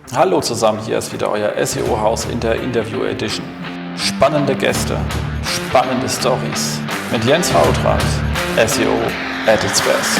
Hallo zusammen, hier ist wieder euer SEO-Haus in der Interview Edition. Spannende Gäste, spannende Stories mit Jens Hautrand, SEO at its best.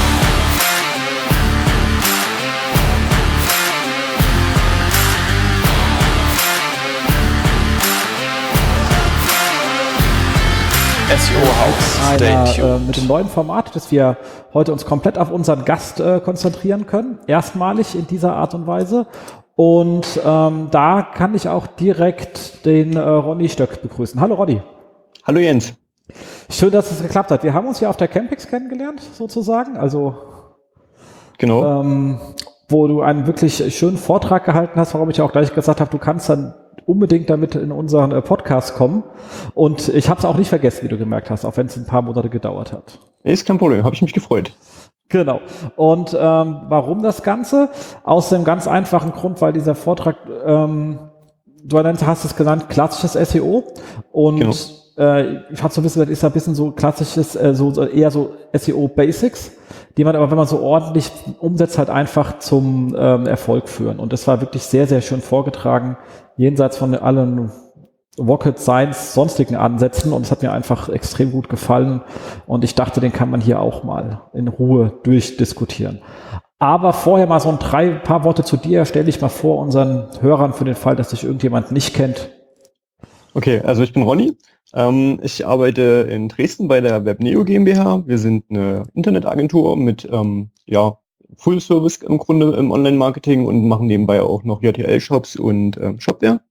SEO-Haus, stay tuned. Mit dem neuen Format, dass wir heute uns komplett auf unseren Gast konzentrieren können. Erstmalig in dieser Art und Weise. Und da kann ich auch direkt den Ronny Stöck begrüßen. Hallo Ronny. Hallo Jens. Schön, dass es geklappt hat. Wir haben uns ja auf der Campix kennengelernt, sozusagen. Also genau. Wo du einen wirklich schönen Vortrag gehalten hast, warum ich ja auch gleich gesagt habe, du kannst dann unbedingt damit in unseren Podcast kommen. Und ich habe es auch nicht vergessen, wie du gemerkt hast, auch wenn es ein paar Monate gedauert hat. Ist kein Problem, habe ich mich gefreut. Genau. Und warum das Ganze? Aus dem ganz einfachen Grund, weil dieser Vortrag, du hast es genannt, klassisches SEO. Und genau. Ich habe so ein bisschen gesagt, ist ein bisschen so klassisches, eher so SEO-Basics, die man aber, wenn man so ordentlich umsetzt, halt einfach zum Erfolg führen. Und das war wirklich sehr, sehr schön vorgetragen, jenseits von allen Rocket Science sonstigen Ansätzen, und es hat mir einfach extrem gut gefallen und ich dachte, den kann man hier auch mal in Ruhe durchdiskutieren. Aber vorher mal so paar Worte zu dir, stell dich mal vor unseren Hörern für den Fall, dass dich irgendjemand nicht kennt. Okay, also ich bin Ronny. Ich arbeite in Dresden bei der Webneo GmbH. Wir sind eine Internetagentur mit Full Service im Grunde im Online-Marketing und machen nebenbei auch noch JTL-Shops und Shopware.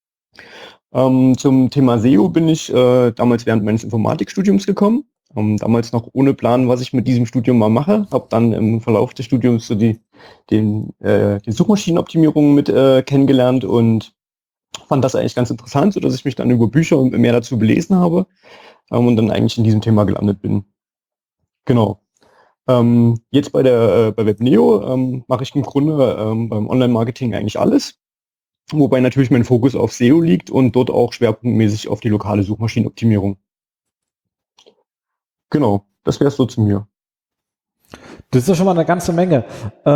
Zum Thema SEO bin ich damals während meines Informatikstudiums gekommen. Damals noch ohne Plan, was ich mit diesem Studium mal mache. Habe dann im Verlauf des Studiums so die Suchmaschinenoptimierung mit kennengelernt und fand das eigentlich ganz interessant, sodass ich mich dann über Bücher und mehr dazu belesen habe und dann eigentlich in diesem Thema gelandet bin. Genau. Jetzt bei Webneo mache ich im Grunde beim Online-Marketing eigentlich alles. Wobei natürlich mein Fokus auf SEO liegt und dort auch schwerpunktmäßig auf die lokale Suchmaschinenoptimierung. Genau, das wäre es so zu mir. Das ist ja schon mal eine ganze Menge.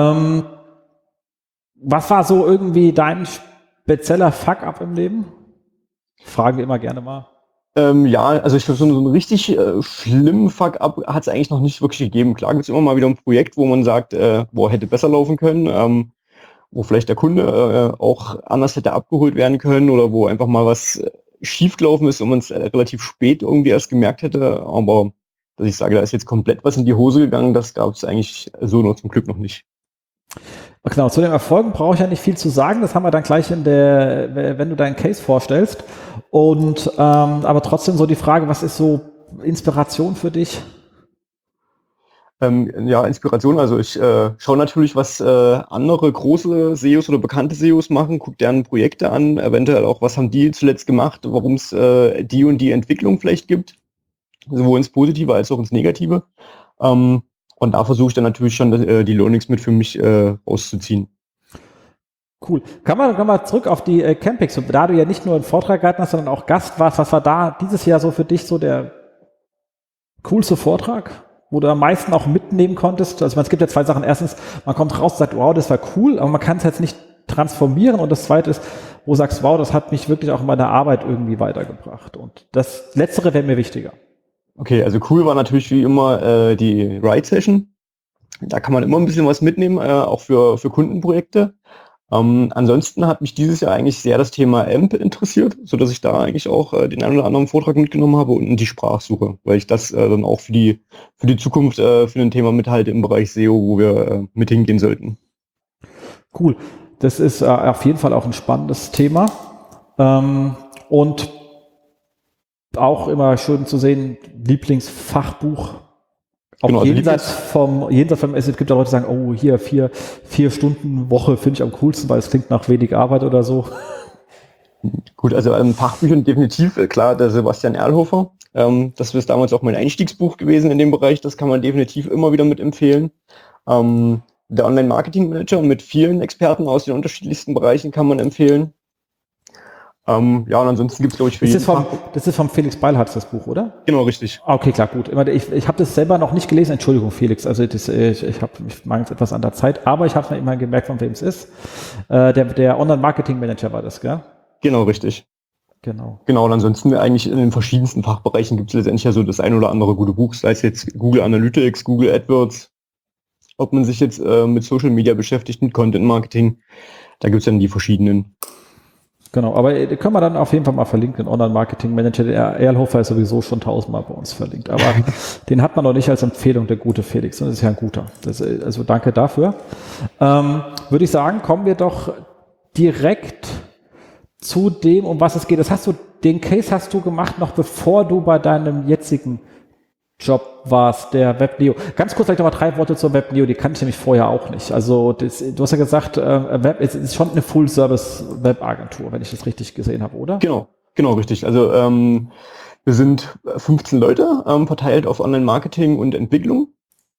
Was war so irgendwie dein spezieller Fuck-up im Leben? Fragen wir immer gerne mal. Also ich glaube, so einen richtig schlimmen Fuck-up hat es eigentlich noch nicht wirklich gegeben. Klar gibt es immer mal wieder ein Projekt, wo man sagt, hätte besser laufen können. Wo vielleicht der Kunde auch anders hätte abgeholt werden können oder wo einfach mal was schiefgelaufen ist und man es relativ spät irgendwie erst gemerkt hätte. Aber dass ich sage, da ist jetzt komplett was in die Hose gegangen, das gab es eigentlich so noch zum Glück noch nicht. Genau, zu den Erfolgen brauche ich ja nicht viel zu sagen. Das haben wir dann gleich wenn du deinen Case vorstellst. Und aber trotzdem so die Frage, was ist so Inspiration für dich? Inspiration, also ich schaue natürlich, was andere große SEOs oder bekannte SEOs machen, gucke deren Projekte an, eventuell auch, was haben die zuletzt gemacht, warum es die und die Entwicklung vielleicht gibt, sowohl ins Positive als auch ins Negative. Und da versuche ich dann natürlich schon die Learnings mit für mich rauszuziehen. Cool. Kann man zurück auf die Campix, da du ja nicht nur einen Vortrag gehalten hast, sondern auch Gast warst, was war da dieses Jahr so für dich so der coolste Vortrag, wo du am meisten auch mitnehmen konntest? Also es gibt ja zwei Sachen. Erstens, man kommt raus und sagt, wow, das war cool, aber man kann es jetzt nicht transformieren. Und das Zweite ist, wo du sagst, wow, das hat mich wirklich auch in meiner Arbeit irgendwie weitergebracht. Und das Letztere wäre mir wichtiger. Okay, also cool war natürlich wie immer die Ride-Session. Da kann man immer ein bisschen was mitnehmen, auch für Kundenprojekte. Ansonsten hat mich dieses Jahr eigentlich sehr das Thema AMP interessiert, so dass ich da eigentlich auch den einen oder anderen Vortrag mitgenommen habe und die Sprachsuche, weil ich das dann auch für die Zukunft für ein Thema mithalte im Bereich SEO, wo wir mit hingehen sollten. Cool. Das ist auf jeden Fall auch ein spannendes Thema und auch immer schön zu sehen, Lieblingsfachbuch. Auch genau, jenseits vom es gibt ja Leute, die sagen, oh, hier 4 Stunden Woche finde ich am coolsten, weil es klingt nach wenig Arbeit oder so. Gut, also Fachbüchern definitiv, klar, der Sebastian Erlhofer. Das ist damals auch mein Einstiegsbuch gewesen in dem Bereich, das kann man definitiv immer wieder mit empfehlen. Der Online-Marketing-Manager mit vielen Experten aus den unterschiedlichsten Bereichen kann man empfehlen. Ja, und ansonsten gibt es, glaube ich, für Das jeden ist vom Felix Beilharz, das Buch, oder? Genau, richtig. Ah, okay, klar, gut. Ich habe das selber noch nicht gelesen, Entschuldigung, Felix, also ich mangels etwas an der Zeit, aber ich habe mir immer gemerkt, von wem es ist. Der Online-Marketing-Manager war das, gell? Genau, richtig. Genau. Genau, und ansonsten eigentlich in den verschiedensten Fachbereichen gibt es letztendlich ja so das ein oder andere gute Buch, sei es jetzt Google Analytics, Google AdWords, ob man sich jetzt mit Social Media beschäftigt, mit Content Marketing, da gibt es dann die verschiedenen. Genau, aber können wir dann auf jeden Fall mal verlinken, den Online-Marketing-Manager, der Erlhofer ist sowieso schon 1000-mal bei uns verlinkt, aber den hat man noch nicht als Empfehlung, der gute Felix, und das ist ja ein guter. Also danke dafür. Würde ich sagen, kommen wir doch direkt zu dem, um was es geht. Den Case hast du gemacht, noch bevor du bei deinem jetzigen Job warst, der WebNeo. Ganz kurz vielleicht nochmal 3 Worte zur WebNeo, die kannte ich nämlich vorher auch nicht. Also du hast ja gesagt, es ist schon eine Full-Service-Web-Agentur, wenn ich das richtig gesehen habe, oder? Genau, richtig. Also wir sind 15 Leute, verteilt auf Online-Marketing und Entwicklung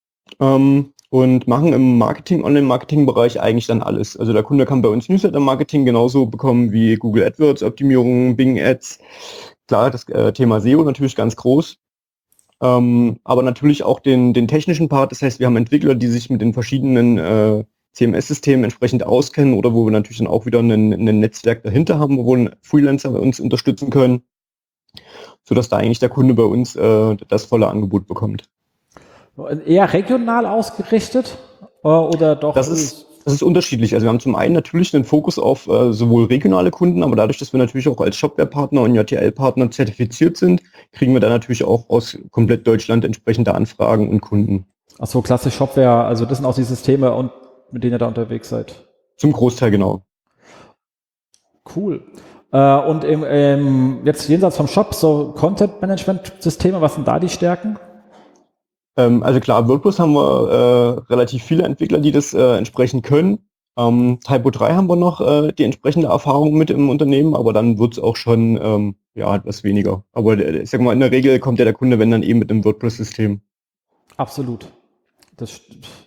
und machen im Online-Marketing-Bereich eigentlich dann alles. Also der Kunde kann bei uns Newsletter-Marketing genauso bekommen wie Google AdWords-Optimierung, Bing Ads. Klar, das Thema SEO natürlich ganz groß. Aber natürlich auch den technischen Part. Das heißt, wir haben Entwickler, die sich mit den verschiedenen CMS-Systemen entsprechend auskennen oder wo wir natürlich dann auch wieder ein Netzwerk dahinter haben, wo Freelancer bei uns unterstützen können, sodass da eigentlich der Kunde bei uns das volle Angebot bekommt. Eher regional ausgerichtet oder doch? Das ist unterschiedlich. Also wir haben zum einen natürlich einen Fokus auf sowohl regionale Kunden, aber dadurch, dass wir natürlich auch als Shopware-Partner und JTL-Partner zertifiziert sind, kriegen wir da natürlich auch aus komplett Deutschland entsprechende Anfragen und Kunden. Ach so, klassisch Shopware, also das sind auch die Systeme, und mit denen ihr da unterwegs seid. Zum Großteil, genau. Cool. Und jetzt jenseits vom Shop, so Content-Management-Systeme, was sind da die Stärken? Also klar, WordPress haben wir relativ viele Entwickler, die das entsprechend können. Typo 3 haben wir noch die entsprechende Erfahrung mit im Unternehmen, aber dann wird es auch schon etwas weniger. Aber ich sag mal, in der Regel kommt ja der Kunde, wenn dann eben mit einem WordPress-System. Absolut. Das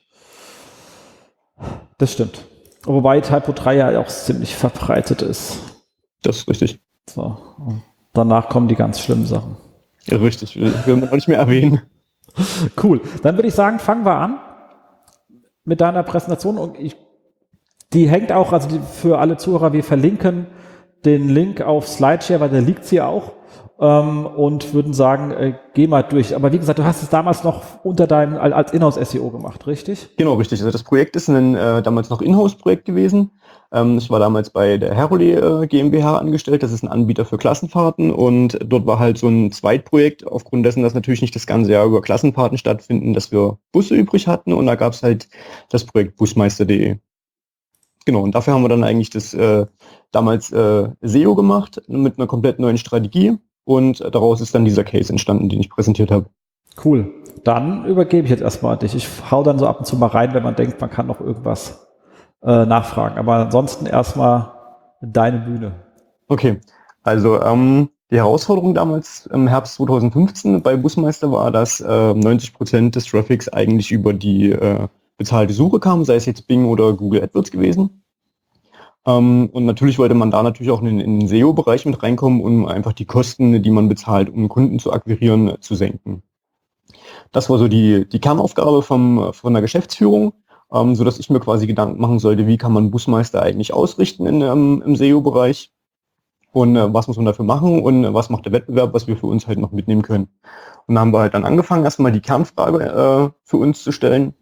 stimmt. Wobei Typo 3 ja auch ziemlich verbreitet ist. Das ist richtig. So. Und danach kommen die ganz schlimmen Sachen. Ja, richtig. Will man auch nicht mehr erwähnen. Cool. Dann würde ich sagen, fangen wir an mit deiner Präsentation. Und die hängt auch, also für alle Zuhörer, wir verlinken den Link auf Slideshare, weil da liegt sie auch, und würden sagen, geh mal durch. Aber wie gesagt, du hast es damals noch als Inhouse-SEO gemacht, richtig? Genau, richtig. Also das Projekt ist ein damals noch Inhouse-Projekt gewesen. Ich war damals bei der Herole GmbH angestellt. Das ist ein Anbieter für Klassenfahrten, und dort war halt so ein Zweitprojekt, aufgrund dessen, dass natürlich nicht das ganze Jahr über Klassenfahrten stattfinden, dass wir Busse übrig hatten, und da gab es halt das Projekt Busmeister.de. Genau, und dafür haben wir dann eigentlich das damals SEO gemacht mit einer komplett neuen Strategie, und daraus ist dann dieser Case entstanden, den ich präsentiert habe. Cool. Dann übergebe ich jetzt erstmal an dich. Ich hau dann so ab und zu mal rein, wenn man denkt, man kann noch irgendwas nachfragen. Aber ansonsten erstmal deine Bühne. Okay, also die Herausforderung damals im Herbst 2015 bei Busmeister war, dass 90% des Traffics eigentlich über die bezahlte Suche kam, sei es jetzt Bing oder Google AdWords gewesen. Und natürlich wollte man da natürlich auch in den SEO-Bereich mit reinkommen, um einfach die Kosten, die man bezahlt, um Kunden zu akquirieren, zu senken. Das war so die Kernaufgabe von der Geschäftsführung, so dass ich mir quasi Gedanken machen sollte, wie kann man Busmeister eigentlich ausrichten im SEO-Bereich, und was muss man dafür machen und was macht der Wettbewerb, was wir für uns halt noch mitnehmen können. Und da haben wir halt dann angefangen, erstmal die Kernfrage für uns zu stellen.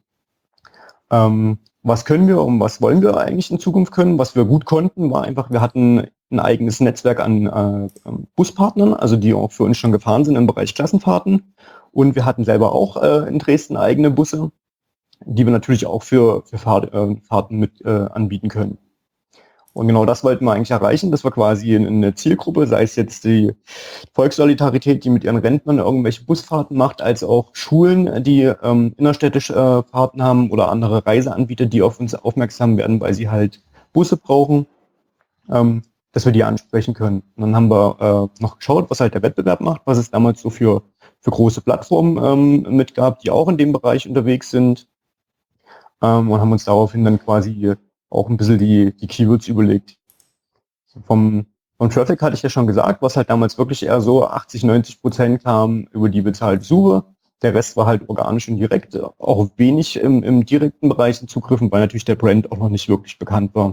Was können wir und was wollen wir eigentlich in Zukunft können? Was wir gut konnten, war einfach, wir hatten ein eigenes Netzwerk an Buspartnern, also die auch für uns schon gefahren sind im Bereich Klassenfahrten. Und wir hatten selber auch in Dresden eigene Busse, die wir natürlich auch für Fahrten mit anbieten können. Und genau das wollten wir eigentlich erreichen, dass wir quasi eine Zielgruppe, sei es jetzt die Volkssolidarität, die mit ihren Rentnern irgendwelche Busfahrten macht, als auch Schulen, die innerstädtische Fahrten haben, oder andere Reiseanbieter, die auf uns aufmerksam werden, weil sie halt Busse brauchen, dass wir die ansprechen können. Und dann haben wir noch geschaut, was halt der Wettbewerb macht, was es damals so für große Plattformen mitgab, die auch in dem Bereich unterwegs sind, und haben uns daraufhin dann quasi auch ein bisschen die Keywords überlegt. Vom Vom Traffic hatte ich ja schon gesagt, was halt damals wirklich eher so 80-90% kam über die bezahlte Suche. Der Rest war halt organisch und direkt, auch wenig im direkten Bereich Zugriffen, weil natürlich der Brand auch noch nicht wirklich bekannt war.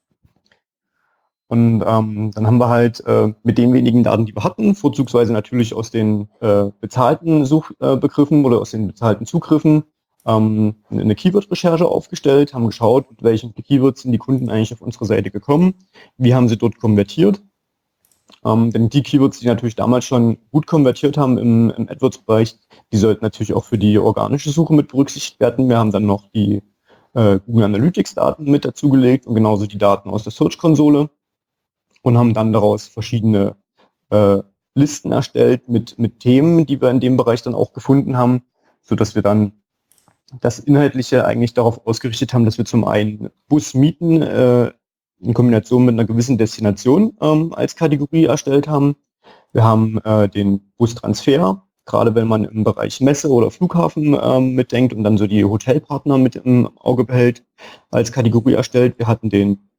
Und dann haben wir halt mit den wenigen Daten, die wir hatten, vorzugsweise natürlich aus den bezahlten Suchbegriffen oder aus den bezahlten Zugriffen, eine Keyword-Recherche aufgestellt, haben geschaut, mit welchen Keywords sind die Kunden eigentlich auf unsere Seite gekommen, wie haben sie dort konvertiert. Denn die Keywords, die natürlich damals schon gut konvertiert haben im AdWords-Bereich, die sollten natürlich auch für die organische Suche mit berücksichtigt werden. Wir haben dann noch die Google Analytics-Daten mit dazugelegt und genauso die Daten aus der Search-Konsole und haben dann daraus verschiedene Listen erstellt mit Themen, die wir in dem Bereich dann auch gefunden haben, sodass wir dann das Inhaltliche eigentlich darauf ausgerichtet haben, dass wir zum einen Bus mieten in Kombination mit einer gewissen Destination als Kategorie erstellt haben. Wir haben den Bustransfer, gerade wenn man im Bereich Messe oder Flughafen mitdenkt und dann so die Hotelpartner mit im Auge behält, als Kategorie erstellt. Wir hatten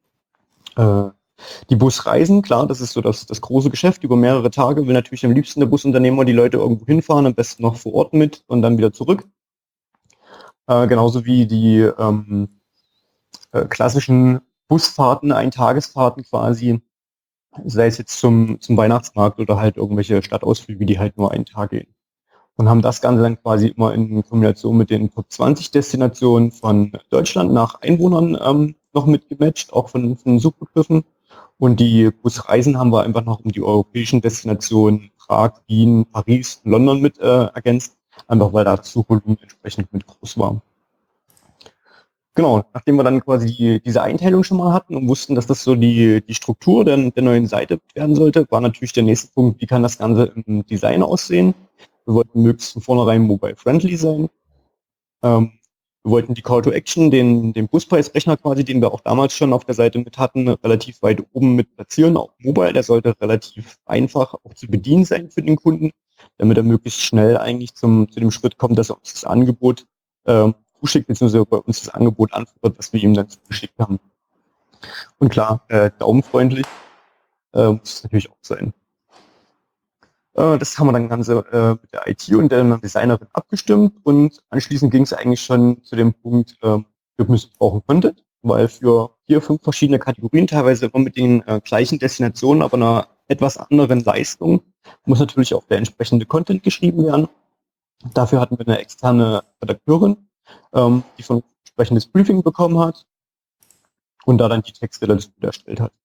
die Busreisen, klar, das ist so das große Geschäft über mehrere Tage, will natürlich am liebsten der Busunternehmer die Leute irgendwo hinfahren, am besten noch vor Ort mit und dann wieder zurück. Genauso wie die klassischen Busfahrten, Eintagesfahrten quasi, sei es jetzt zum Weihnachtsmarkt oder halt irgendwelche Stadtausflüge, die halt nur einen Tag gehen. Und haben das Ganze dann quasi immer in Kombination mit den Top 20 Destinationen von Deutschland nach Einwohnern noch mitgematcht, auch von Suchbegriffen. Und die Busreisen haben wir einfach noch um die europäischen Destinationen Prag, Wien, Paris, London mit ergänzt, einfach weil da das Suchvolumen entsprechend mit groß war. Genau, nachdem wir dann quasi diese Einteilung schon mal hatten und wussten, dass das so die Struktur der neuen Seite werden sollte, war natürlich der nächste Punkt, wie kann das Ganze im Design aussehen. Wir wollten möglichst von vornherein mobile-friendly sein. Wir wollten die Call to Action, den Buspreisrechner quasi, den wir auch damals schon auf der Seite mit hatten, relativ weit oben mit platzieren, auch mobile. Der sollte relativ einfach auch zu bedienen sein für den Kunden, damit er möglichst schnell eigentlich zu dem Schritt kommt, dass er uns das Angebot zuschickt, beziehungsweise bei uns das Angebot antwortet, was wir ihm dann zugeschickt haben. Und klar, daumenfreundlich muss es natürlich auch sein. Das haben wir dann Ganze mit der IT und der Designerin abgestimmt und anschließend ging es eigentlich schon zu dem Punkt, wir brauchen Content, weil für 4, 5 verschiedene Kategorien, teilweise immer mit den gleichen Destinationen, aber einer etwas anderen Leistung, muss natürlich auch der entsprechende Content geschrieben werden. Dafür hatten wir eine externe Redakteurin, die von entsprechendes Briefing bekommen hat und da dann die Texte dazu erstellt hat.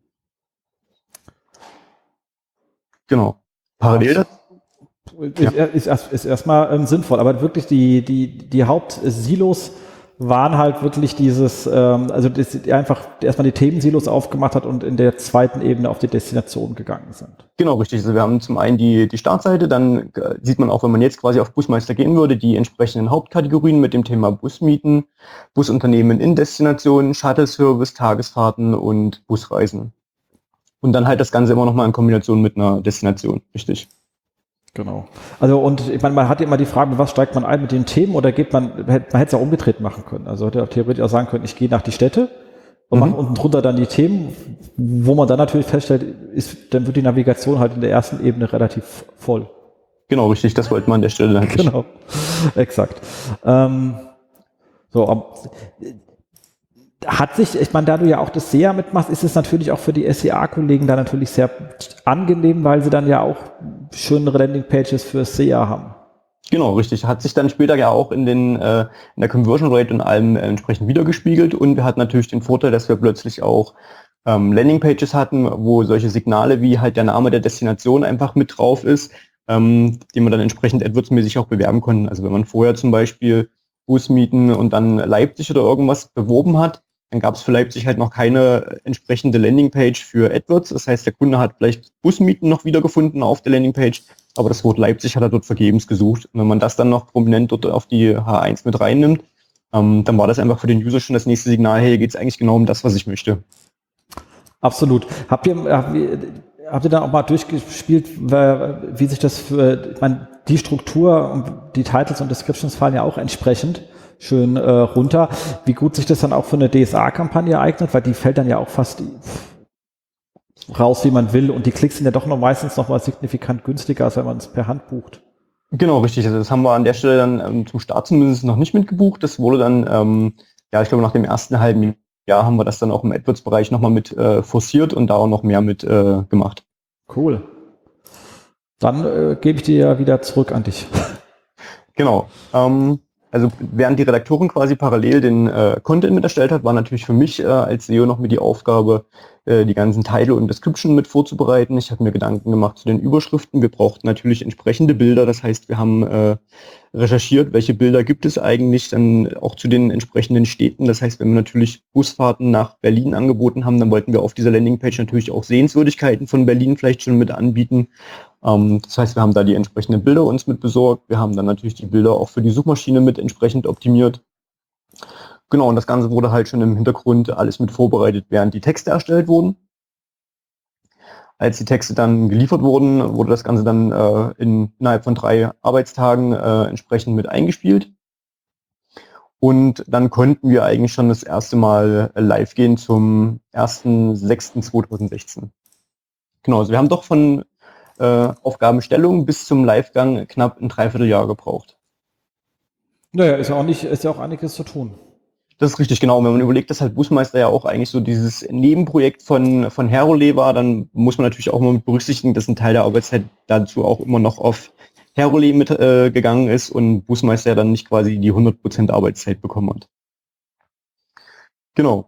Genau. Parallel dazu. Ist erstmal sinnvoll, aber wirklich die Hauptsilos waren halt wirklich dieses, also das einfach erstmal die Themensilos aufgemacht hat und in der zweiten Ebene auf die Destination gegangen sind. Genau, richtig. Also wir haben zum einen die Startseite, dann sieht man auch, wenn man jetzt quasi auf Busmeister gehen würde, die entsprechenden Hauptkategorien mit dem Thema Busmieten, Busunternehmen in Destinationen, Shuttle-Service, Tagesfahrten und Busreisen. Und dann halt das Ganze immer nochmal in Kombination mit einer Destination, richtig. Genau. Also und ich meine, man hat immer die Frage, was steigt man ein mit den Themen oder geht man hätte es auch umgedreht machen können. Also hätte theoretisch auch sagen können, ich gehe nach die Städte und mache unten drunter dann die Themen, wo man dann natürlich feststellt, dann wird die Navigation halt in der ersten Ebene relativ voll. Genau, richtig, das wollte man an der Stelle dann nicht. Genau, exakt. Hat sich, ich meine, da du ja auch das SEA mitmachst, ist es natürlich auch für die SEA-Kollegen da natürlich sehr angenehm, weil sie dann ja auch schöne Landingpages für SEA haben. Genau, richtig. Hat sich dann später ja auch in der Conversion Rate und allem entsprechend wiedergespiegelt und wir hatten natürlich den Vorteil, dass wir plötzlich auch Landingpages hatten, wo solche Signale wie halt der Name der Destination einfach mit drauf ist, den wir dann entsprechend AdWords-mäßig auch bewerben konnten. Also wenn man vorher zum Beispiel Busmieten und dann Leipzig oder irgendwas beworben hat, dann gab es für Leipzig halt noch keine entsprechende Landingpage für AdWords. Das heißt, der Kunde hat vielleicht Busmieten noch wiedergefunden auf der Landingpage, aber das Wort Leipzig hat er dort vergebens gesucht. Und wenn man das dann noch prominent dort auf die H1 mit reinnimmt, dann war das einfach für den User schon das nächste Signal, hey, hier geht es eigentlich genau um das, was ich möchte. Absolut. Habt ihr dann auch mal durchgespielt, wie sich das für, ich meine, die Struktur, die Titles und Descriptions fallen ja auch entsprechend schön runter. Wie gut sich das dann auch für eine DSA-Kampagne eignet, weil die fällt dann ja auch fast raus, wie man will. Und die Klicks sind ja doch noch meistens noch mal signifikant günstiger, als wenn man es per Hand bucht. Genau, richtig. Also das haben wir an der Stelle dann zum Start zumindest noch nicht mitgebucht. Das wurde dann, ich glaube, nach dem ersten halben Jahr haben wir das dann auch im AdWords-Bereich nochmal mit forciert und da auch noch mehr mit gemacht. Cool. Dann gebe ich dir ja wieder zurück an dich. Genau. Also während die Redakteurin quasi parallel den Content mit erstellt hat, war natürlich für mich als SEO noch mit die Aufgabe, die ganzen Title und Description mit vorzubereiten. Ich habe mir Gedanken gemacht zu den Überschriften. Wir brauchten natürlich entsprechende Bilder. Das heißt, wir haben recherchiert, welche Bilder gibt es eigentlich, dann auch zu den entsprechenden Städten. Das heißt, wenn wir natürlich Busfahrten nach Berlin angeboten haben, dann wollten wir auf dieser Landingpage natürlich auch Sehenswürdigkeiten von Berlin vielleicht schon mit anbieten. Das heißt, wir haben da die entsprechenden Bilder uns mit besorgt. Wir haben dann natürlich die Bilder auch für die Suchmaschine mit entsprechend optimiert. Genau, und das Ganze wurde halt schon im Hintergrund alles mit vorbereitet, während die Texte erstellt wurden. Als die Texte dann geliefert wurden, wurde das Ganze dann innerhalb von 3 Arbeitstagen entsprechend mit eingespielt. Und dann konnten wir eigentlich schon das erste Mal live gehen zum 1.6.2016. Genau, also wir haben doch von Aufgabenstellung bis zum Livegang knapp ein Dreivierteljahr gebraucht. Naja, ist ja auch einiges zu tun. Das ist richtig, genau. Wenn man überlegt, dass halt Busmeister ja auch eigentlich so dieses Nebenprojekt von Herole war, dann muss man natürlich auch mal mit berücksichtigen, dass ein Teil der Arbeitszeit dazu auch immer noch auf Herole mit gegangen ist und Busmeister ja dann nicht quasi die 100% Arbeitszeit bekommen hat. Genau.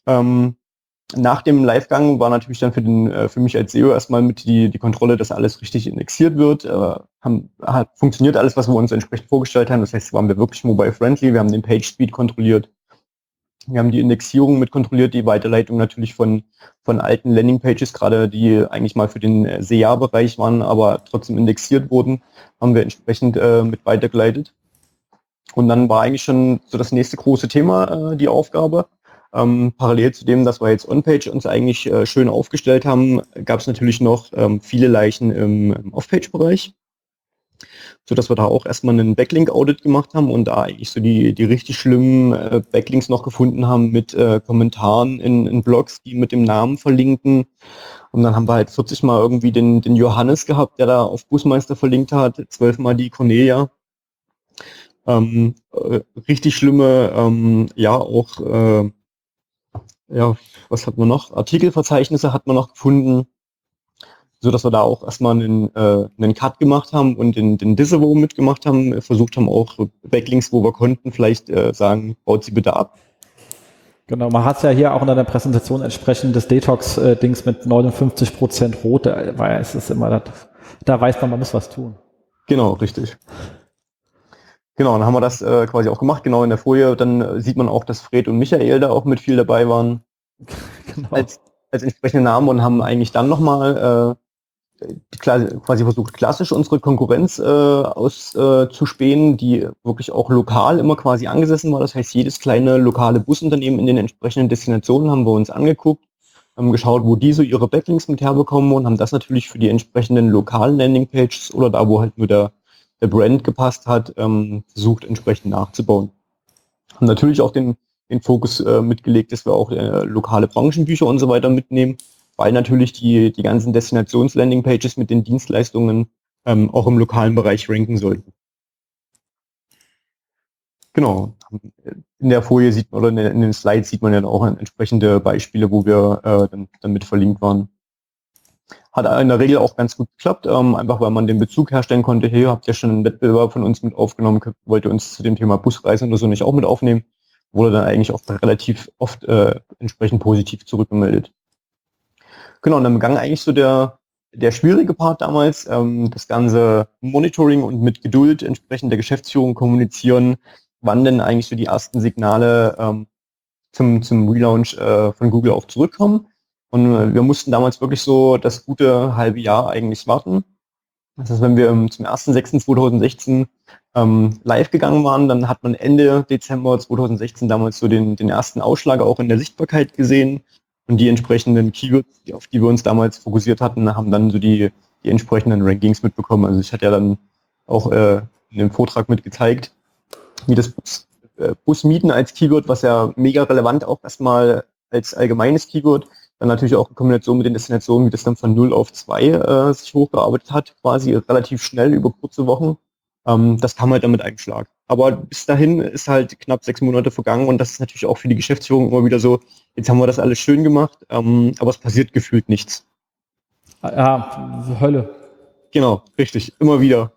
Nach dem Livegang war natürlich dann für mich als SEO erstmal mit die Kontrolle, dass alles richtig indexiert wird. Funktioniert alles, was wir uns entsprechend vorgestellt haben. Das heißt, waren wir wirklich mobile-friendly. Wir haben den Page-Speed kontrolliert. Wir haben die Indexierung mit kontrolliert, die Weiterleitung natürlich von alten Landingpages, gerade die eigentlich mal für den SEA-Bereich waren, aber trotzdem indexiert wurden, haben wir entsprechend mit weitergeleitet. Und dann war eigentlich schon so das nächste große Thema die Aufgabe. Parallel zu dem, dass wir jetzt On-Page uns eigentlich schön aufgestellt haben, gab es natürlich noch viele Leichen im Off-Page-Bereich, sodass wir da auch erstmal einen Backlink-Audit gemacht haben und da eigentlich so die richtig schlimmen Backlinks noch gefunden haben mit Kommentaren in Blogs, die mit dem Namen verlinken. Und dann haben wir halt 40 Mal irgendwie den Johannes gehabt, der da auf Busmeister verlinkt hat, 12 Mal die Cornelia. Richtig schlimme, was hat man noch? Artikelverzeichnisse hat man noch gefunden, so dass wir da auch erstmal einen Cut gemacht haben und den Disavow mitgemacht haben, versucht haben auch Backlinks, wo wir konnten, vielleicht sagen, baut sie bitte ab. Genau, man hat ja hier auch in einer Präsentation entsprechend des Detox-Dings mit 59% rot, es ist immer, da weiß man muss was tun. Genau, richtig. Genau, dann haben wir das quasi auch gemacht, genau in der Folie. Dann sieht man auch, dass Fred und Michael da auch mit viel dabei waren. Genau. Als entsprechende Namen und haben eigentlich dann nochmal quasi versucht, klassisch unsere Konkurrenz auszuspähen, die wirklich auch lokal immer quasi angesessen war. Das heißt, jedes kleine lokale Busunternehmen in den entsprechenden Destinationen haben wir uns angeguckt, haben geschaut, wo die so ihre Backlinks mit herbekommen und haben das natürlich für die entsprechenden lokalen Landingpages oder da, wo halt nur der Brand gepasst hat, versucht entsprechend nachzubauen. Haben natürlich auch den Fokus mitgelegt, dass wir auch lokale Branchenbücher und so weiter mitnehmen, weil natürlich die ganzen Destinations-Landing-Pages mit den Dienstleistungen auch im lokalen Bereich ranken sollten. Genau. In der Folie sieht man, oder in den Slides sieht man ja auch entsprechende Beispiele, wo wir dann mit verlinkt waren. Hat in der Regel auch ganz gut geklappt, einfach weil man den Bezug herstellen konnte, hey, habt ihr schon einen Wettbewerb von uns mit aufgenommen, wollt ihr uns zu dem Thema Busreisen oder so nicht auch mit aufnehmen, wurde dann eigentlich auch relativ oft entsprechend positiv zurückgemeldet. Genau, und dann begann eigentlich so der schwierige Part damals, das ganze Monitoring und mit Geduld entsprechend der Geschäftsführung kommunizieren, wann denn eigentlich so die ersten Signale zum Relaunch von Google auch zurückkommen. Und wir mussten damals wirklich so das gute halbe Jahr eigentlich warten. Das heißt, wenn wir zum 1.6.2016 live gegangen waren, dann hat man Ende Dezember 2016 damals so den ersten Ausschlag auch in der Sichtbarkeit gesehen. Und die entsprechenden Keywords, auf die wir uns damals fokussiert hatten, haben dann so die entsprechenden Rankings mitbekommen. Also ich hatte ja dann auch in dem Vortrag mit gezeigt, wie das Busmieten als Keyword, was ja mega relevant auch erstmal als allgemeines Keyword, Dann natürlich auch in Kombination mit den Destinationen, wie das dann von 0 auf 2 sich hochgearbeitet hat, quasi relativ schnell über kurze Wochen. Das kam halt dann mit einem Schlag. Aber bis dahin ist halt knapp 6 Monate vergangen und das ist natürlich auch für die Geschäftsführung immer wieder so, jetzt haben wir das alles schön gemacht, aber es passiert gefühlt nichts. Ja, Hölle. Genau, richtig, immer wieder.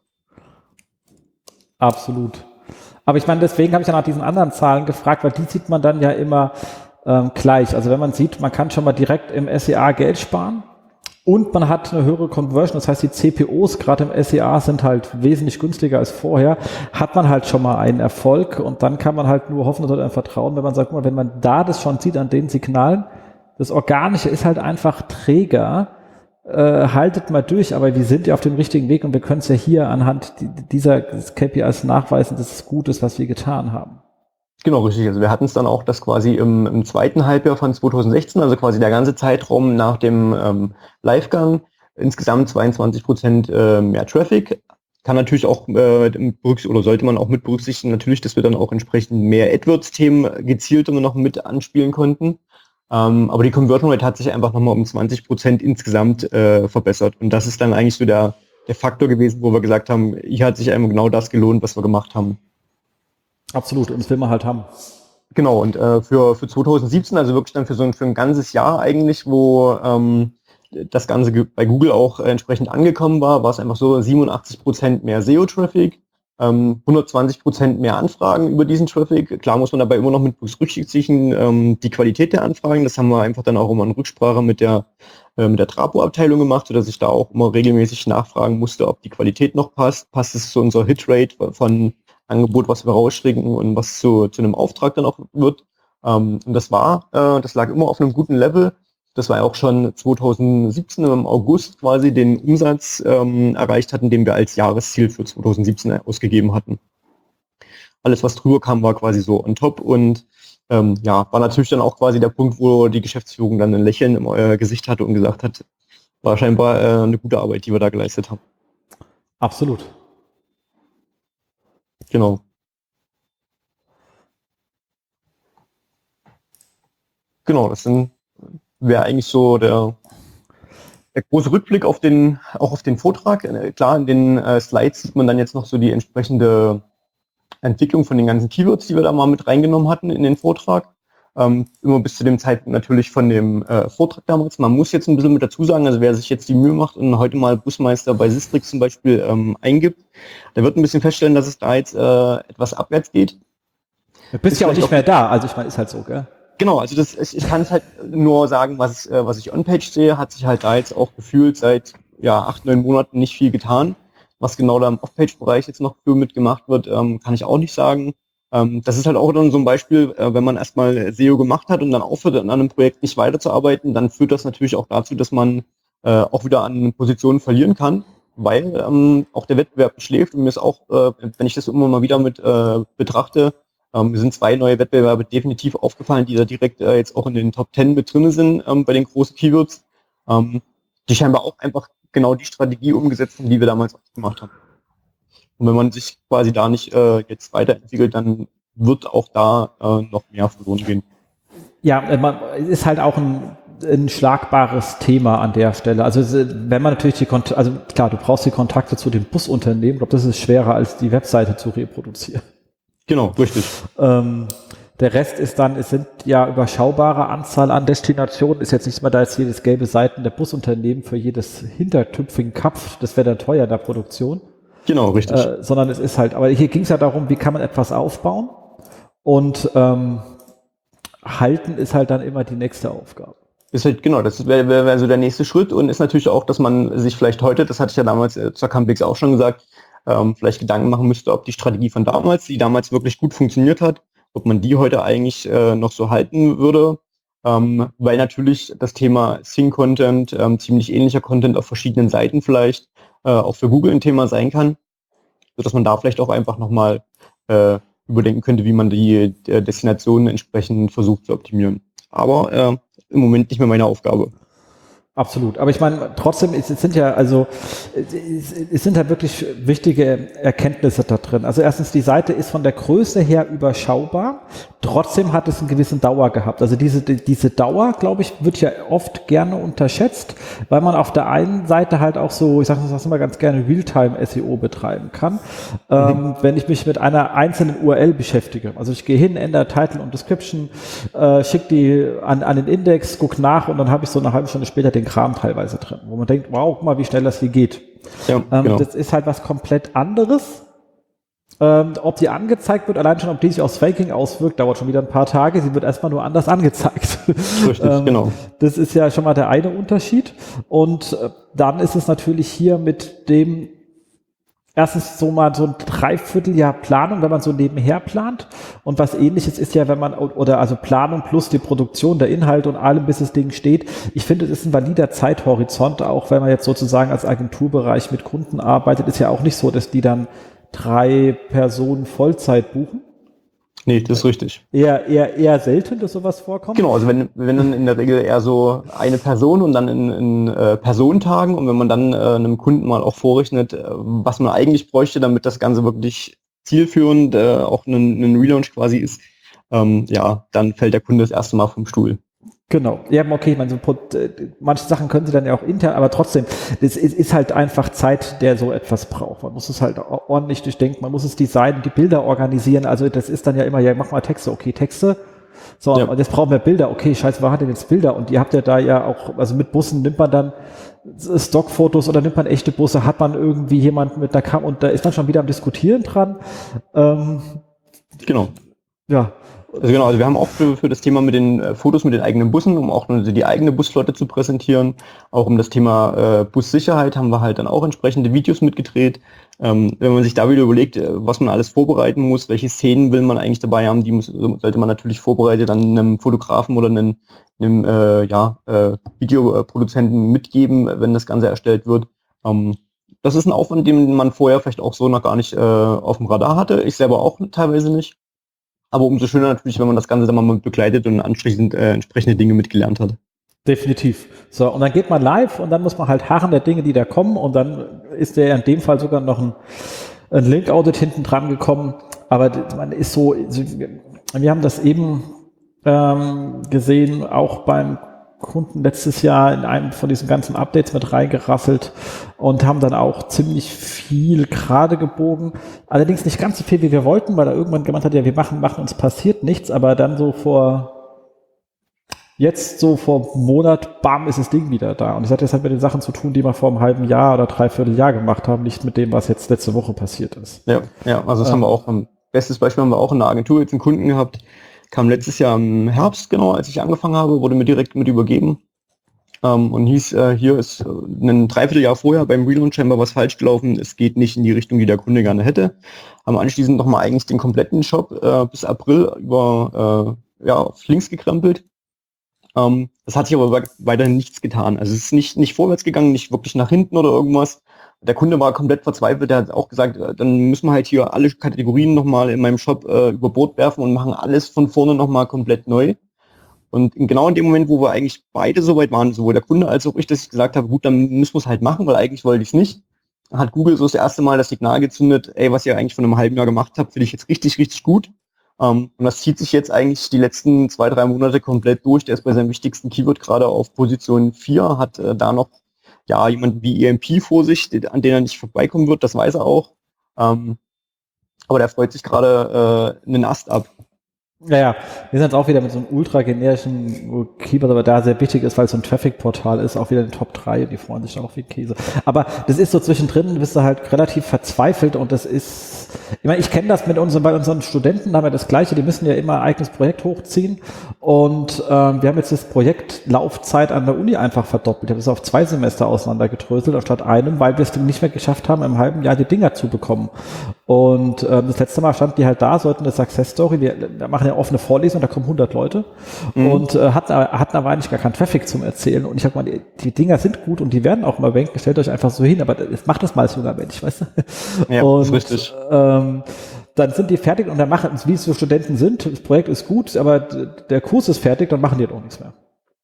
Absolut. Aber ich meine, deswegen habe ich ja nach diesen anderen Zahlen gefragt, weil die sieht man dann ja immer gleich. Also wenn man sieht, man kann schon mal direkt im SEA Geld sparen und man hat eine höhere Conversion, das heißt die CPOs gerade im SEA sind halt wesentlich günstiger als vorher, hat man halt schon mal einen Erfolg und dann kann man halt nur hoffen und ein Vertrauen, wenn man sagt, wenn man da das schon sieht an den Signalen, das Organische ist halt einfach träger, haltet mal durch, aber wir sind ja auf dem richtigen Weg und wir können es ja hier anhand dieser KPIs nachweisen, dass es gut ist, was wir getan haben. Genau, richtig. Also wir hatten es dann auch, dass quasi im zweiten Halbjahr von 2016, also quasi der ganze Zeitraum nach dem Livegang, insgesamt 22% mehr Traffic. Kann natürlich auch oder sollte man auch mit berücksichtigen, natürlich, dass wir dann auch entsprechend mehr AdWords-Themen gezielter noch mit anspielen konnten. Aber die Conversion Rate hat sich einfach nochmal um 20% insgesamt verbessert. Und das ist dann eigentlich so der Faktor gewesen, wo wir gesagt haben, hier hat sich einmal genau das gelohnt, was wir gemacht haben. Absolut, und das will man halt haben. Genau, und für 2017, also wirklich dann für ein ganzes Jahr eigentlich, wo das Ganze bei Google auch entsprechend angekommen war es einfach so 87% mehr SEO-Traffic, 120% mehr Anfragen über diesen Traffic. Klar muss man dabei immer noch mit berücksichtigen, die Qualität der Anfragen. Das haben wir einfach dann auch immer in Rücksprache mit der Trapo-Abteilung gemacht, sodass ich da auch immer regelmäßig nachfragen musste, ob die Qualität noch passt. Passt es zu unserer Hitrate von Angebot, was wir rausschicken und was zu einem Auftrag dann auch wird. Und das lag immer auf einem guten Level. Das war ja auch schon 2017 im August quasi den Umsatz erreicht hatten, den wir als Jahresziel für 2017 ausgegeben hatten. Alles, was drüber kam, war quasi so on top und war natürlich dann auch quasi der Punkt, wo die Geschäftsführung dann ein Lächeln im Gesicht hatte und gesagt hat, war scheinbar eine gute Arbeit, die wir da geleistet haben. Absolut. Genau. Genau, das wäre eigentlich so der große Rückblick auch auf den Vortrag. Klar, in den Slides sieht man dann jetzt noch so die entsprechende Entwicklung von den ganzen Keywords, die wir da mal mit reingenommen hatten in den Vortrag. Immer bis zu dem Zeitpunkt natürlich von dem Vortrag damals. Man muss jetzt ein bisschen mit dazu sagen, also wer sich jetzt die Mühe macht und heute mal Busmeister bei Sistrix zum Beispiel eingibt, der wird ein bisschen feststellen, dass es da jetzt etwas abwärts geht. Du bist ja auch nicht mehr da, also ich meine, ist halt so, gell? Genau, also ich kann es halt nur sagen, was ich on-page sehe, hat sich halt da jetzt auch gefühlt seit 8-9 Monaten nicht viel getan. Was genau da im Off-Page-Bereich jetzt noch für mitgemacht wird, kann ich auch nicht sagen. Das ist halt auch dann so ein Beispiel, wenn man erstmal SEO gemacht hat und dann aufhört, an einem Projekt nicht weiterzuarbeiten, dann führt das natürlich auch dazu, dass man auch wieder an Positionen verlieren kann, weil auch der Wettbewerb schläft und mir ist auch, wenn ich das immer mal wieder mit betrachte, mir sind 2 neue Wettbewerbe definitiv aufgefallen, die da direkt jetzt auch in den Top 10 mit drin sind bei den großen Keywords, die scheinbar auch einfach genau die Strategie umgesetzt haben, die wir damals auch gemacht haben. Und wenn man sich quasi da nicht jetzt weiterentwickelt, dann wird auch da noch mehr verloren gehen. Ja, ist halt auch ein schlagbares Thema an der Stelle. Also wenn man natürlich also klar, du brauchst die Kontakte zu den Busunternehmen, ich glaube, das ist schwerer als die Webseite zu reproduzieren. Genau, richtig. Der Rest ist dann, es sind ja überschaubare Anzahl an Destinationen, ist jetzt nicht mal da jetzt jedes gelbe Seiten der Busunternehmen für jedes hintertüpfigen Kapf, das wäre dann teuer in der Produktion. Genau, richtig. Sondern es ist halt, aber hier ging es ja darum, wie kann man etwas aufbauen und halten ist halt dann immer die nächste Aufgabe. Ist halt, genau, das wäre so der nächste Schritt und ist natürlich auch, dass man sich vielleicht heute, das hatte ich ja damals zur Campix auch schon gesagt, vielleicht Gedanken machen müsste, ob die Strategie von damals, die damals wirklich gut funktioniert hat, ob man die heute eigentlich noch so halten würde, weil natürlich das Thema Sync-Content, ziemlich ähnlicher Content auf verschiedenen Seiten vielleicht auch für Google ein Thema sein kann, sodass man da vielleicht auch einfach nochmal überdenken könnte, wie man die Destinationen entsprechend versucht zu optimieren. Aber im Moment nicht mehr meine Aufgabe. Absolut. Aber ich meine, trotzdem, es sind halt wirklich wichtige Erkenntnisse da drin. Also erstens, die Seite ist von der Größe her überschaubar. Trotzdem hat es einen gewissen Dauer gehabt. Also diese Dauer, glaube ich, wird ja oft gerne unterschätzt, weil man auf der einen Seite halt auch so, ich sage das immer ganz gerne, Realtime-SEO betreiben kann. Wenn ich mich mit einer einzelnen URL beschäftige. Also ich gehe hin, ändere Title und Description, schicke die an den Index, gucke nach und dann habe ich so eine halbe Stunde später den Kram teilweise drin, wo man denkt, wow, guck mal, wie schnell das hier geht. Ja, genau. Das ist halt was komplett anderes. Ob die angezeigt wird, allein schon, ob die sich aufs Ranking auswirkt, dauert schon wieder ein paar Tage. Sie wird erstmal nur anders angezeigt. Richtig, genau. Das ist ja schon mal der eine Unterschied. Und dann ist es natürlich hier mit dem erstens so mal so ein Dreivierteljahr Planung, wenn man so nebenher plant. Und was Ähnliches ist ja, wenn man, oder also Planung plus die Produktion der Inhalte und allem, bis das Ding steht. Ich finde, es ist ein valider Zeithorizont, auch wenn man jetzt sozusagen als Agenturbereich mit Kunden arbeitet, ist ja auch nicht so, dass die dann 3 Personen Vollzeit buchen. Nee, das ist richtig. Eher selten, dass sowas vorkommt. Genau, also wenn dann in der Regel eher so eine Person und dann in Personentagen und wenn man dann einem Kunden mal auch vorrechnet, was man eigentlich bräuchte, damit das Ganze wirklich zielführend auch ein Relaunch quasi ist, dann fällt der Kunde das erste Mal vom Stuhl. Genau. Ja, okay, manche Sachen können sie dann ja auch intern, aber trotzdem, das ist halt einfach Zeit, der so etwas braucht. Man muss es halt ordentlich durchdenken, man muss es designen, die Bilder organisieren. Also das ist dann ja immer, ja, mach mal Texte, okay, Texte. So, ja. Und jetzt brauchen wir Bilder. Okay, scheiße, wer hat denn jetzt Bilder? Und ihr habt ja da ja auch, also mit Bussen nimmt man dann Stockfotos oder nimmt man echte Busse, hat man irgendwie jemanden mit einer Kamera und da ist man schon wieder am Diskutieren dran. Genau. Ja. Also wir haben auch für das Thema mit den Fotos mit den eigenen Bussen, um auch die eigene Busflotte zu präsentieren, auch um das Thema Bussicherheit haben wir halt dann auch entsprechende Videos mitgedreht. Wenn man sich da wieder überlegt, was man alles vorbereiten muss, welche Szenen will man eigentlich dabei haben, sollte man natürlich vorbereitet dann einem Fotografen oder einem Videoproduzenten mitgeben, wenn das Ganze erstellt wird. Das ist ein Aufwand, den man vorher vielleicht auch so noch gar nicht auf dem Radar hatte. Ich selber auch teilweise nicht. Aber umso schöner natürlich, wenn man das Ganze dann mal begleitet und anschließend entsprechende Dinge mitgelernt hat. Definitiv. So, und dann geht man live und dann muss man halt harren der Dinge, die da kommen und dann ist der in dem Fall sogar noch ein Link-Audit hinten dran gekommen. Aber man ist so, wir haben das eben gesehen, auch beim Kunden letztes Jahr in einem von diesen ganzen Updates mit reingerasselt und haben dann auch ziemlich viel gerade gebogen. Allerdings nicht ganz so viel, wie wir wollten, weil er irgendwann gemeint hat, ja, wir machen, uns passiert nichts, aber dann so vor einem Monat, bam, ist das Ding wieder da. Und das hat jetzt halt mit den Sachen zu tun, die wir vor einem halben Jahr oder Dreivierteljahr gemacht haben, nicht mit dem, was jetzt letzte Woche passiert ist. Ja, also das haben wir auch, bestes Beispiel haben wir auch in der Agentur jetzt einen Kunden gehabt, kam letztes Jahr im Herbst, genau, als ich angefangen habe, wurde mir direkt mit übergeben und hieß, hier ist ein Dreivierteljahr vorher beim Relaunch scheinbar was falsch gelaufen, es geht nicht in die Richtung, die der Kunde gerne hätte. Haben anschließend nochmal eigentlich den kompletten Shop bis April auf links gekrempelt. Das hat sich aber weiterhin nichts getan. Also es ist nicht vorwärts gegangen, nicht wirklich nach hinten oder irgendwas. Der Kunde war komplett verzweifelt, der hat auch gesagt, dann müssen wir halt hier alle Kategorien nochmal in meinem Shop über Bord werfen und machen alles von vorne nochmal komplett neu. Und genau in dem Moment, wo wir eigentlich beide so weit waren, sowohl der Kunde als auch ich, dass ich gesagt habe, gut, dann müssen wir es halt machen, weil eigentlich wollte ich es nicht. Hat Google so das erste Mal das Signal gezündet, was ihr eigentlich von einem halben Jahr gemacht habt, finde ich jetzt richtig, richtig gut. Und das zieht sich jetzt eigentlich die letzten 2-3 Monate komplett durch. Der ist bei seinem wichtigsten Keyword gerade auf Position 4, hat da noch jemand wie EMP vor sich, an den er nicht vorbeikommen wird, das weiß er auch. Aber der freut sich gerade einen Ast ab. Ja, wir sind jetzt auch wieder mit so einem ultra generischen Keyword, aber da sehr wichtig ist, weil es so ein Traffic-Portal ist, auch wieder in den Top 3 und die freuen sich dann auch wie Käse. Aber das ist so zwischendrin, bist du halt relativ verzweifelt und das ist, ich meine, ich kenne das bei unseren Studenten, da haben wir das Gleiche, die müssen ja immer ein eigenes Projekt hochziehen und wir haben jetzt das Projekt Laufzeit an der Uni einfach verdoppelt. Ich habe es auf 2 Semester auseinandergedröselt, anstatt einem, weil wir es nicht mehr geschafft haben, im halben Jahr die Dinger zu bekommen. Und das letzte Mal standen die halt da, sollten eine Success-Story, wir machen ja offene Vorlesung, da kommen 100 Leute und hatten aber eigentlich gar keinen Traffic zum Erzählen. Und ich habe mal, die Dinger sind gut und die werden auch mal ranken, stellt euch einfach so hin, aber macht das mal als junger Mensch, weißt du? Ja, und, das ist richtig. Dann sind die fertig und dann machen, wie es so Studenten sind, das Projekt ist gut, aber der Kurs ist fertig, dann machen die halt auch nichts mehr.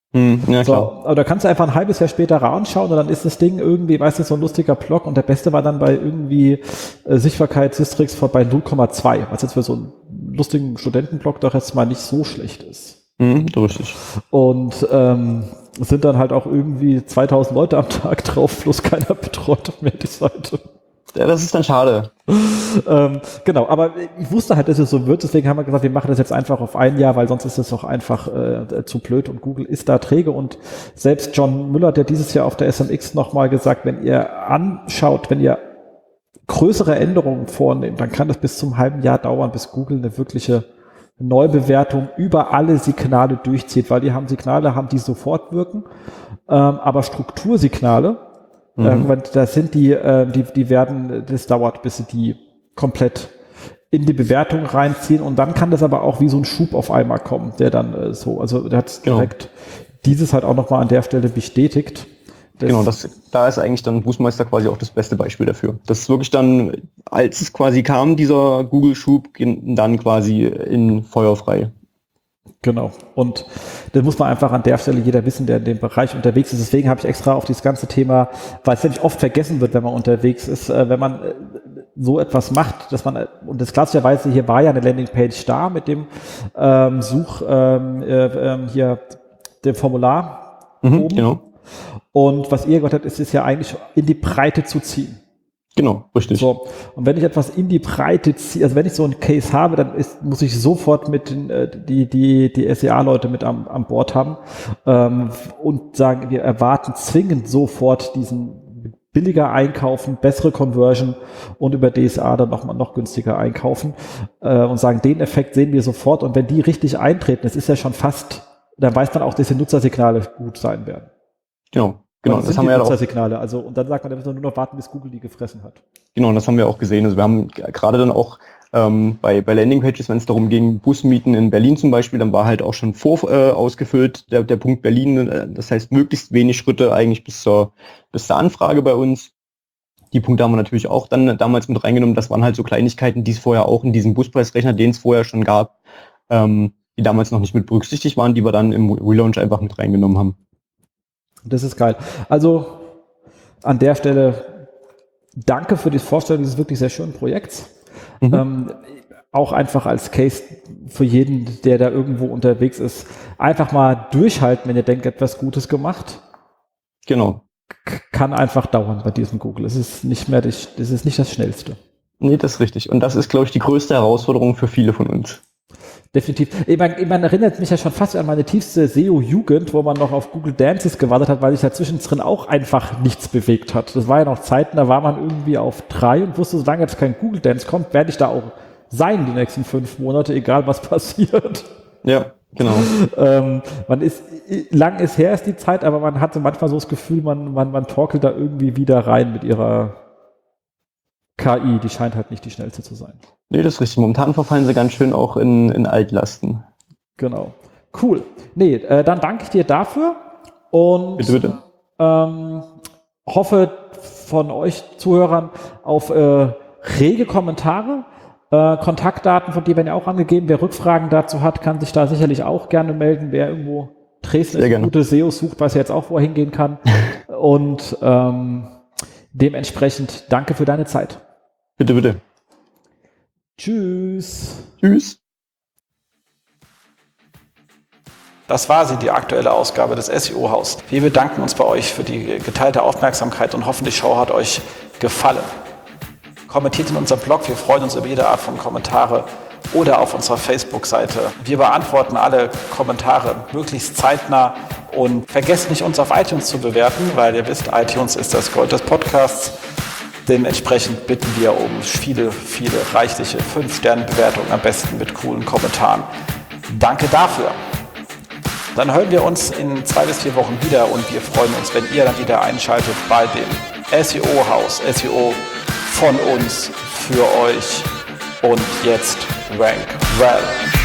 Ja, so, klar. aber da kannst du einfach ein halbes Jahr später anschauen und dann ist das Ding irgendwie, weißt du, so ein lustiger Block und der beste war dann bei irgendwie Sichtbarkeit Systrix bei 0,2, was jetzt für so einen lustigen Studentenblock doch jetzt mal nicht so schlecht ist. Richtig. Und sind dann halt auch irgendwie 2000 Leute am Tag drauf, plus keiner betreut mehr die Seite. Ja, das ist dann schade. Genau, aber ich wusste halt, dass es so wird, deswegen haben wir gesagt, wir machen das jetzt einfach auf ein Jahr, weil sonst ist es doch einfach zu blöd und Google ist da träge und selbst John Müller, der dieses Jahr auf der SMX nochmal gesagt, wenn ihr anschaut, wenn ihr größere Änderungen vornehmt, dann kann das bis zum halben Jahr dauern, bis Google eine wirkliche Neubewertung über alle Signale durchzieht, weil die haben Signale, die sofort wirken, aber Struktursignale, das sind die werden, das dauert, bis sie die komplett in die Bewertung reinziehen und dann kann das aber auch wie so ein Schub auf einmal kommen, der dann also der hat direkt dieses halt auch nochmal an der Stelle bestätigt. Da ist eigentlich dann Boostmeister quasi auch das beste Beispiel dafür. Das ist wirklich dann, als es quasi kam, dieser Google-Schub, dann quasi in feuerfrei. Genau. Und das muss man einfach an der Stelle jeder wissen, der in dem Bereich unterwegs ist. Deswegen habe ich extra auf dieses ganze Thema, weil es nämlich oft vergessen wird, wenn man unterwegs ist, wenn man so etwas macht, dass man, und das klassischerweise hier war ja eine Landingpage da mit dem hier dem Formular oben. Genau. Und was ihr gemacht habt, ist es ja eigentlich in die Breite zu ziehen. Genau, richtig. So, und wenn ich etwas in die Breite ziehe, also wenn ich so einen Case habe, dann muss ich sofort mit die SEA-Leute mit an Bord haben und sagen, wir erwarten zwingend sofort diesen billiger einkaufen, bessere Conversion und über DSA dann noch günstiger einkaufen und sagen, den Effekt sehen wir sofort und wenn die richtig eintreten, das ist ja schon fast, dann weiß man auch, dass die Nutzersignale gut sein werden. Genau, das haben wir ja auch. Also, und dann sagt man, da müssen wir nur noch warten, bis Google die gefressen hat. Genau, und das haben wir auch gesehen. Also wir haben gerade dann auch bei Landingpages, wenn es darum ging, Busmieten in Berlin zum Beispiel, dann war halt auch schon ausgefüllt der Punkt Berlin. Das heißt, möglichst wenig Schritte eigentlich bis zur Anfrage bei uns. Die Punkte haben wir natürlich auch dann damals mit reingenommen. Das waren halt so Kleinigkeiten, die es vorher auch in diesem Buspreisrechner, den es vorher schon gab, die damals noch nicht mit berücksichtigt waren, die wir dann im Relaunch einfach mit reingenommen haben. Das ist geil. Also an der Stelle danke für die Vorstellung dieses wirklich sehr schönen Projekts. Auch einfach als Case für jeden, der da irgendwo unterwegs ist. Einfach mal durchhalten, wenn ihr denkt, etwas Gutes gemacht. Genau. Kann einfach dauern bei diesem Google. Es ist nicht das Schnellste. Nee, das ist richtig. Und das ist, glaube ich, die größte Herausforderung für viele von uns. Definitiv. Man erinnert mich ja schon fast an meine tiefste SEO-Jugend, wo man noch auf Google Dances gewartet hat, weil sich dazwischen drin auch einfach nichts bewegt hat. Das war ja noch Zeiten, da war man irgendwie auf 3 und wusste, solange jetzt kein Google Dance kommt, werde ich da auch sein die nächsten 5 Monate, egal was passiert. Ja, genau. Lang ist her ist die Zeit, aber man hatte manchmal so das Gefühl, man torkelt da irgendwie wieder rein mit ihrer KI, die scheint halt nicht die schnellste zu sein. Nee, das ist richtig. Momentan verfallen sie ganz schön auch in Altlasten. Genau. Cool. Nee, dann danke ich dir dafür und bitte. Hoffe von euch Zuhörern auf rege Kommentare. Kontaktdaten von dir werden ja auch angegeben. Wer Rückfragen dazu hat, kann sich da sicherlich auch gerne melden. Wer irgendwo Dresden gute SEOs sucht, weiß ja jetzt auch, wo er hingehen kann. Und dementsprechend danke für deine Zeit. Bitte. Tschüss. Das war sie, die aktuelle Ausgabe des SEO-Haus. Wir bedanken uns bei euch für die geteilte Aufmerksamkeit und hoffen, die Show hat euch gefallen. Kommentiert in unserem Blog, wir freuen uns über jede Art von Kommentare oder auf unserer Facebook-Seite. Wir beantworten alle Kommentare möglichst zeitnah und vergesst nicht, uns auf iTunes zu bewerten, weil ihr wisst, iTunes ist das Gold des Podcasts. Dementsprechend bitten wir um viele reichliche 5-Sterne-Bewertungen, am besten mit coolen Kommentaren. Danke dafür. Dann hören wir uns in 2 bis 4 Wochen wieder und wir freuen uns, wenn ihr dann wieder einschaltet bei dem SEO-Haus. SEO von uns, für euch und jetzt Rank Well.